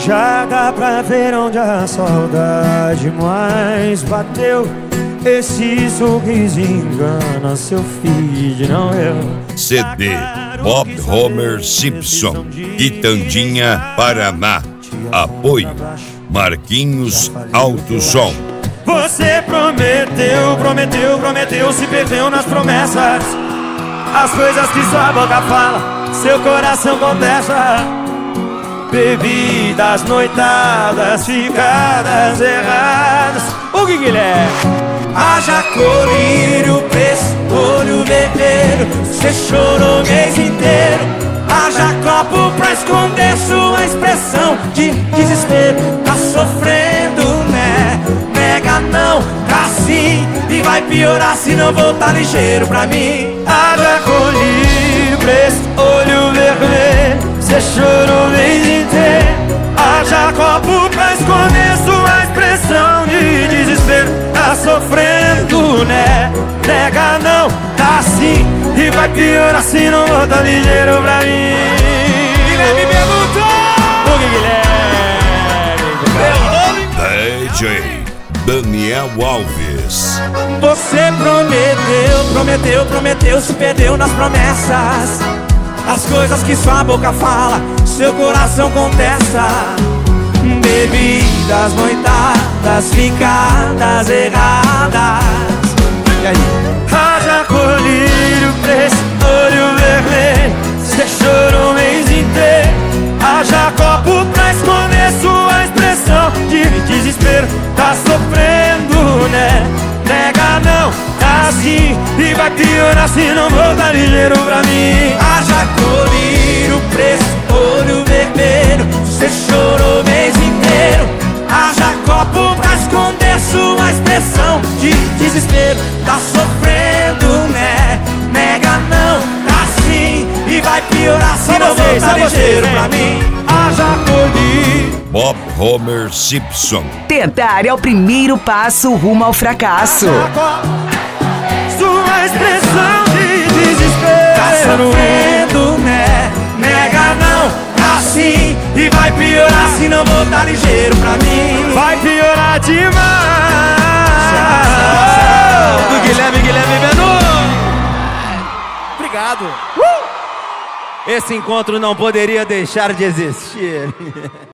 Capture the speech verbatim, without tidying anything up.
Já dá pra ver onde a saudade mais bateu. Esse sorriso engana seu feed, não eu. C D Bob Homer Simpson, Quitandinha, Paraná. Apoio Marquinhos Alto Som. Você prometeu, prometeu, prometeu, se perdeu nas promessas. As coisas que sua boca fala, seu coração contesta. Bebidas, noitadas, ficadas erradas. O que Guilherme? Haja colírio, preço, olho vermelho. Cê chorou o mês inteiro. Haja copo pra esconder sua expressão de desespero. Tá sofrendo, né? Nega não, tá sim. E vai piorar se não voltar ligeiro pra mim. Haja colírio, preço, olho vermelho. Cê chorou o mês inteiro. Haja copo pra esconder sua expressão de desespero. Tá sofrendo, né? Nega não, tá sim. E vai piorar se não volta ligeiro pra mim. Guilherme perguntou! O que Guilherme? D J Daniel Alves. Você prometeu, prometeu, prometeu, se perdeu nas promessas. As coisas que sua boca fala, seu coração contesta. Bebidas, noitadas, ficadas erradas. E aí? Haja colírio, preço, olho vermelho. Cê chorou o mês inteiro. Haja copo pra esconder sua expressão de desespero. Tá sofrendo, né? Nega não, tá assim. E vai piorar se não voltar ligeiro pra mim. Haja colírio, preço, olho vermelho. Cê chorou o mês inteiro. Haja copo pra esconder sua expressão de desespero. Tá sofrendo, né? Nega não, tá sim. E vai piorar se não voltar ligeiro pra mim. Haja colírio. Bob Homer Simpson. Tentar é o primeiro passo rumo ao fracasso. Sua expressão de desespero. Tá sofrendo, né? Nega não, tá sim. E vai piorar se não voltar ligeiro pra mim. Vai piorar demais. Do Guilherme, Guilherme Benu. Obrigado. Uh! Esse encontro não poderia deixar de existir.